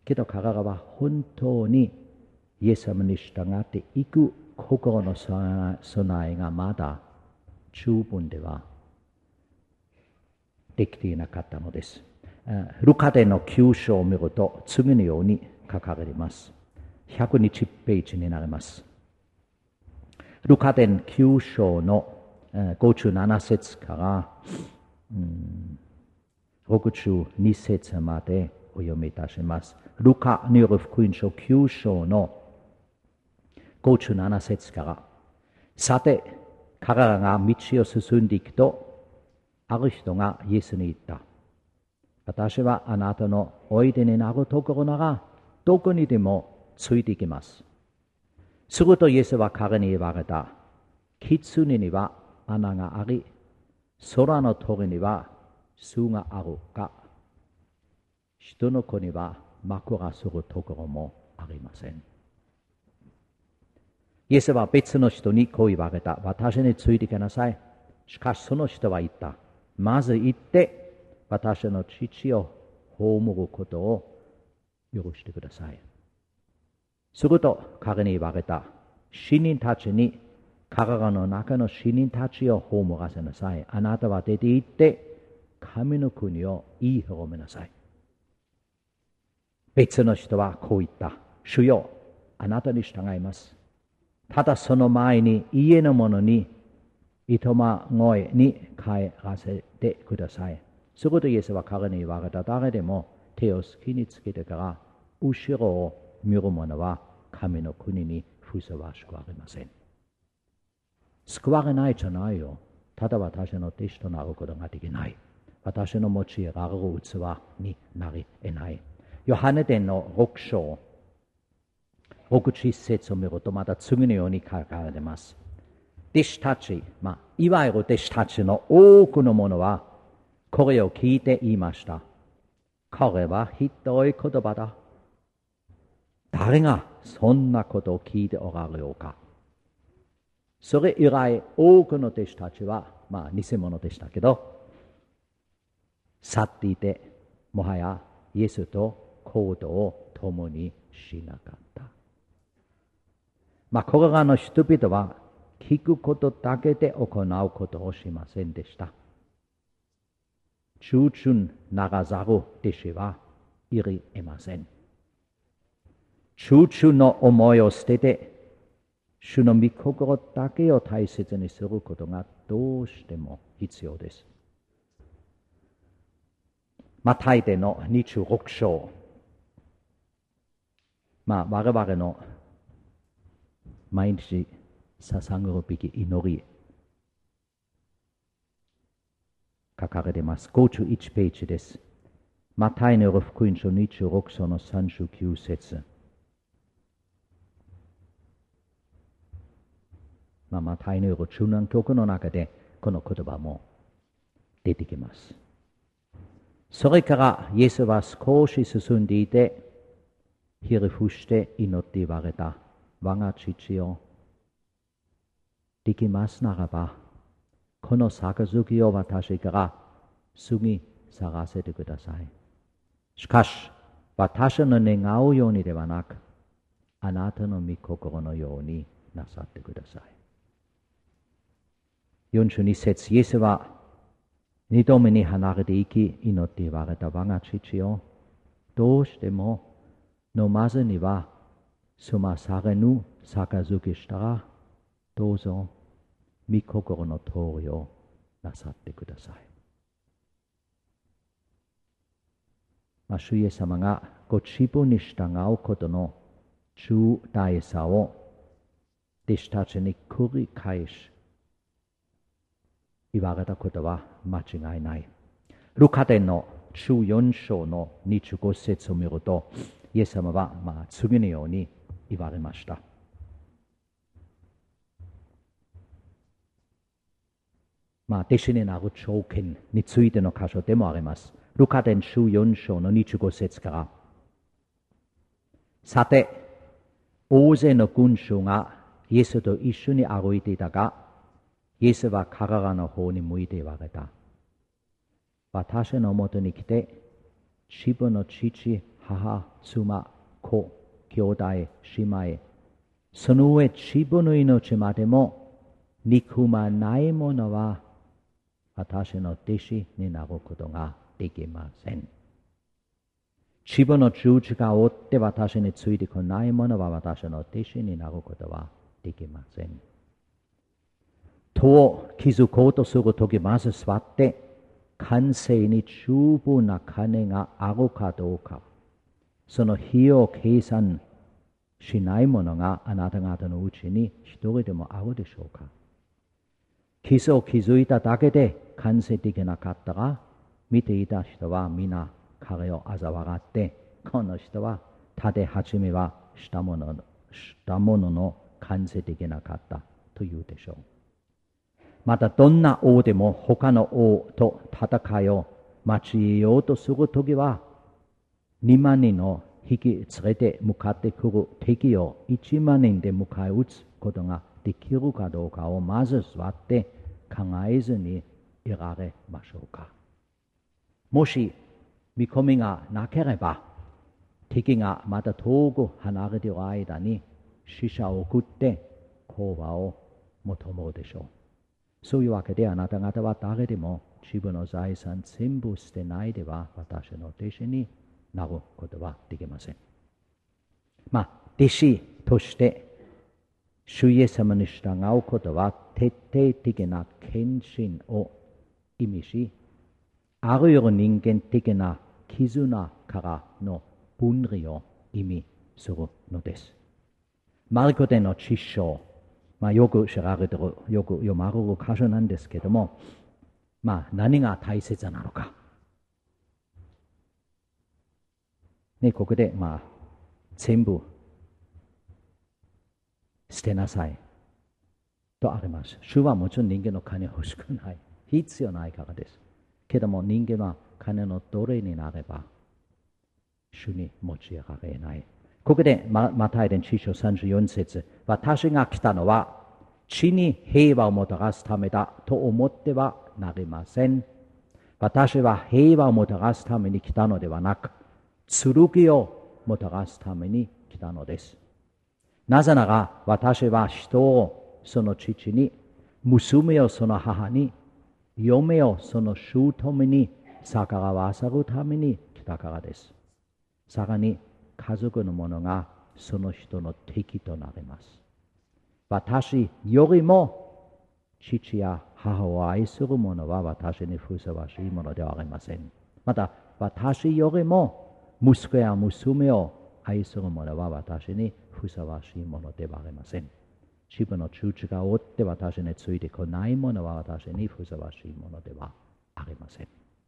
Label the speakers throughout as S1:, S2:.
S1: けど彼らは本当にイエス様に従っていく心の備えがまだ十分ではできていなかったのです。ルカ伝の9章を見ると次のように書かれています。120ページになります。ルカ伝9章の57節から62節までお読みいたします。ルカによる福音書9章の57節から、さて、彼らが道を進んでいくと、ある人がイエスに言った。私はあなたのおいでになるところなら、どこにでもついていきます。するとイエスは彼に言われた。狐には穴があり、空の鳥には巣があるが、人の子には枕するところもありません。イエスは別の人にこう言われた。私についてきなさい。しかしその人は言った。まず行って、私の父を葬ることを許してください。すると彼に言われた。死人たちに彼らの中の死人たちを葬らせなさい。あなたは出て行って、神の国を言い広めなさい。別の人はこう言った。主よ、あなたに従います。ただその前に家の者に糸間声に帰らせてください。するとイエスは彼に言われた。誰でも手を好きにつけてから後ろを見る者は神の国にふさわしくありません。救われないじゃないよ。ただ私の弟子となることができない。私の用いられる器になり得ない。ヨハネ伝の6章6、7節を見るとまた次のように書かれています。弟子たち、いわゆる弟子たちの多くの者はこれを聞いて言いました。これはひどい言葉だ。誰がそんなことを聞いておられようか。それ以来多くの弟子たちは、偽物でしたけど、去っていて、もはやイエスと行動を共にしなかった。これらの人々は聞くことだけで行うことをしませんでした。従順ならざる弟子はいり得ません。従順の思いを捨てて、主の御心だけを大切にすることがどうしても必要です。マタイでの26章。我々の毎日捧ぐべき祈り、書かれています。51ページです。マタイによる福音書26章の39節。マタイによる中南教区の中でこの言葉も出てきます。それからイエスは少し進んでいて、ひれ伏して祈って言われた。我が父よ、できますならば、この杯を私から過ぎ去らせてください。しかし、私の願うようにではなく、あなたの御心のようになさってください。42節、イエスは二度目に離れて行き、祈って言われた。我が父よ、どうしても飲まずには済まされぬ杯したら、どうぞ御心の通りをなさってください。主イエス様がご自分に従うことの重大さを弟子たちに繰り返し言われたことは間違いない。ルカ伝の14章の25節を見ると、イエス様は次のように言われました。弟子になる条件についての箇所でもあります。ルカ伝14章の25節から。さて、大勢の群衆がイエスと一緒に歩いていたが、イエスは彼らの方に向いて言われた。私のもとに来て、自分の父、 母、妻、子、兄弟、姉妹、その上自分の命までも憎まない者は私の弟子になることができません。自分の十字架を追って私についてこない者は私の弟子になることはできません。戸を築こうとするとき、まず座って完成に十分な金があるかどうか、その費用計算しないものがあなた方のうちに一人でもあるでしょうか。基礎を築いただけで完成できなかったら、見ていた人は皆彼を嘲笑って、この人は立て始めはしたものの完成できなかったというでしょう。またどんな王でも他の王と戦いを待ちようとするときは、2万人を引き連れて向かってくる敵を1万人で迎え撃つことができるかどうかをまず座って考えずにいられましょうか。もし見込みがなければ、敵がまた遠く離れている間に死者を送って講和を求むでしょう。そういうわけであなた方は誰でも自分の財産全部捨てないでは私の弟子になることはできません。弟子として主イエス様に従うことは徹底的な献身を意味し、あらゆる人間的な絆からの分離を意味するのです。マルコ伝の7章、よく知られている、よく読まれる箇所なんですけども、何が大切なのか。ここで、全部捨てなさいとあります。主はもちろん人間の金欲しくない。必要ないからです。けども人間は金の奴隷になれば、主に持ち上がれない。ここでマタイ伝7章34節、私が来たのは地に平和をもたらすためだと思ってはなりません。私は平和をもたらすために来たのではなく、剣をもたらすために来たのです。なぜなら私は人をその父に、娘をその母に、嫁をその姑に逆らわせるために来たからです。さらに家族の者がその人の敵となります。私よりも父や母を愛する者は私にふさわしいものではありません。また私よりも息子や娘を愛する者は私にふさわしいものではありません。自分の十字架を追って私についてこない者は私にふさわしいものではありません。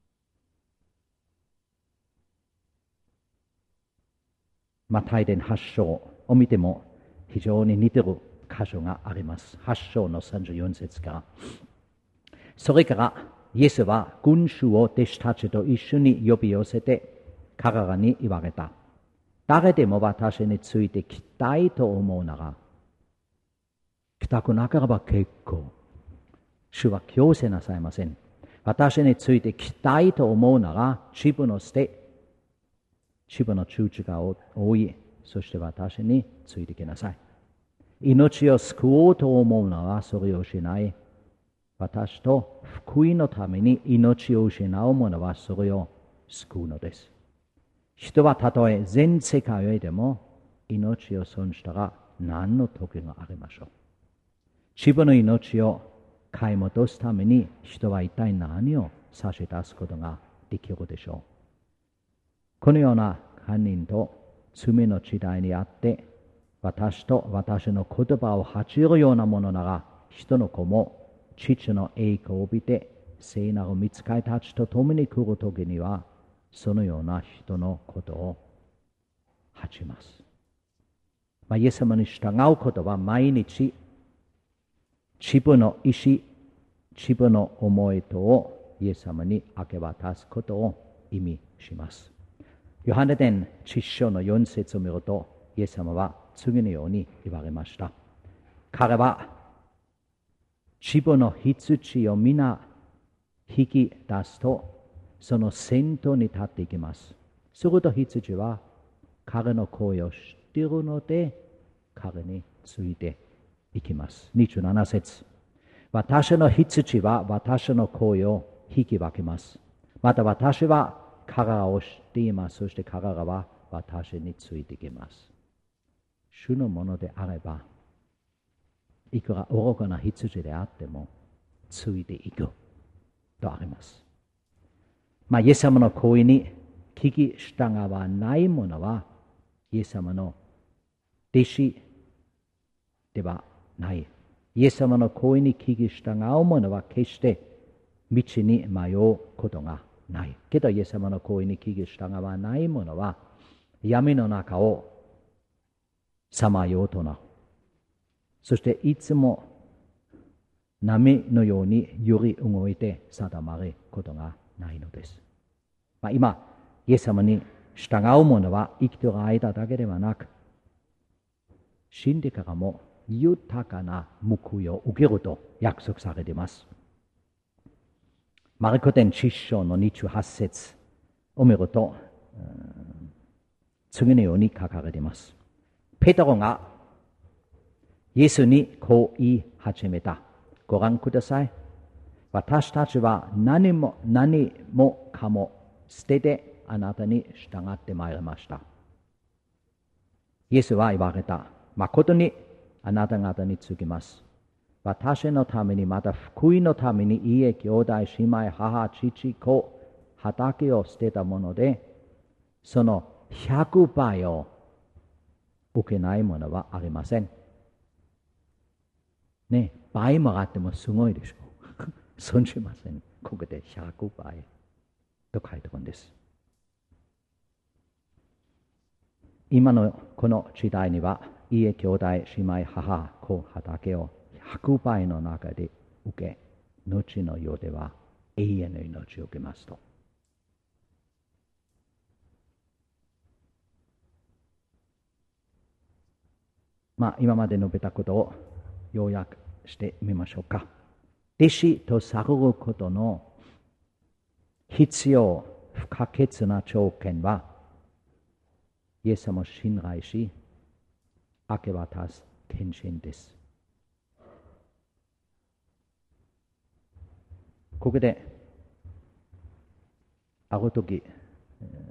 S1: マタイ伝8章を見ても非常に似ている箇所があります。8章の34節から。それからイエスは群衆を弟子たちと一緒に呼び寄せて彼らに言われた。誰でも私について来たいと思うなら、来たくなければ結構。主は強制なさいません。私について来たいと思うなら、自分を捨て、自分の十字架を追い、そして私についてきなさい。命を救おうと思うなら、それをしない。私と福音のために命を失う者はそれを救うのです。人はたとえ全世界でも命を損したら何の得がありましょう。自分の命を買い戻すために人は一体何を差し出すことができるでしょう。このような犯人と罪の時代にあって私と私の言葉を恥じるようなものなら、人の子も父の栄光を帯びて聖なる御使いたちと共に来るときにはそのような人のことを恥じます。イエス様に従うことは毎日自分の意志、自分の思いとをイエス様に明け渡すことを意味します。ヨハネ伝7章の4節を見ると、イエス様は次のように言われました。彼は自分の羊を皆引き出すと、その先頭に立っていきます。 すると羊は彼の声を知っているので、彼についていきます。27節。私の羊は私の声を引き分けます。また私は彼らを知っています。そして彼らは私についていきます。主のものであれば、いくら愚かな羊であってもついていくとあります。イエス様の声に聞き従わない者は、イエス様の弟子ではない。イエス様の声に聞き従う者は決して道に迷うことがない。けどイエス様の声に聞き従わない者は闇の中をさまようとなる。そしていつも波のように揺り動いて定まることがないのです。今、イエス様に従う者は生きている間だけではなく、死んでからも豊かな報いを受けると約束されています。マルコ伝7章の28節を見ると、次のように書かれています。ペテロがイエスにこう言い始めた。ご覧ください。私たちは何もかも捨ててあなたに従ってまいりました。イエスは言われた。誠にあなた方に告げます。私のために、また福音のために家、兄弟、姉妹、母、父、子、畑を捨てたもので、その100倍を受けないものはありません。ね、倍もあってもすごいでしょう。存じません。ここで100倍と書いてあるんです。今のこの時代には、家、兄弟、姉妹、母、子、畑を100倍の中で受け、後の世では永遠の命を受けますと。今まで述べたことを要約してみましょうか。弟子とされることの必要不可欠な条件は、イエス様を信頼し、明け渡す献身です。ここで、ある時、